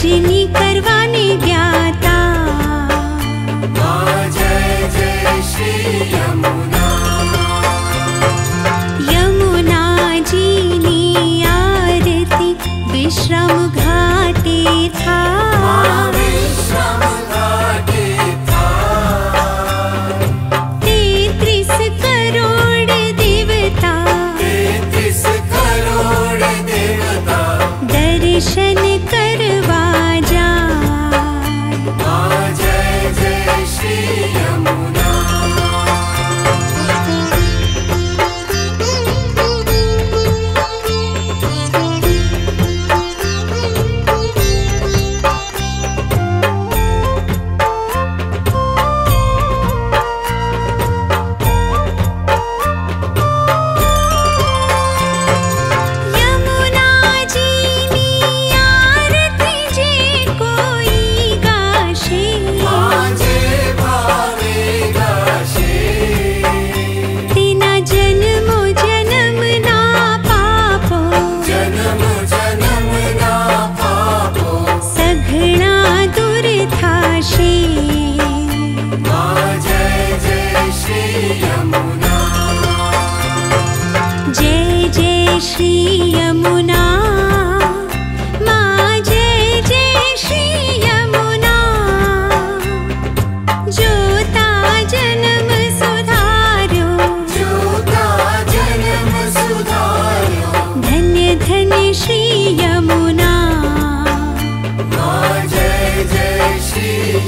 भजनी करवाने ज्ञाता। जय जय श्री यमुना। यमुना जीनी आरती विश्राम घाटे था। विश्राम घाटे था। 33 करोड़ देवता। 33 करोड़ देवता। दर्शन करवा जाए। जय जय श्री यमुना। यमुना जीनी आरती जे कोई गाशे। जय भावेगा शे। तेना जन्मो जन्म ना पापो। जन्म जन्म ना पापो। सघळा दूर थाशे। जय जय श्री यमुना। जय जय श्री यमुना। माँ जय जय श्री यमुना। जोता जन्म सुधार्यो। जोता जन्म सुधार्यो। धन्य धन्य श्री यमुना। जय जय श्री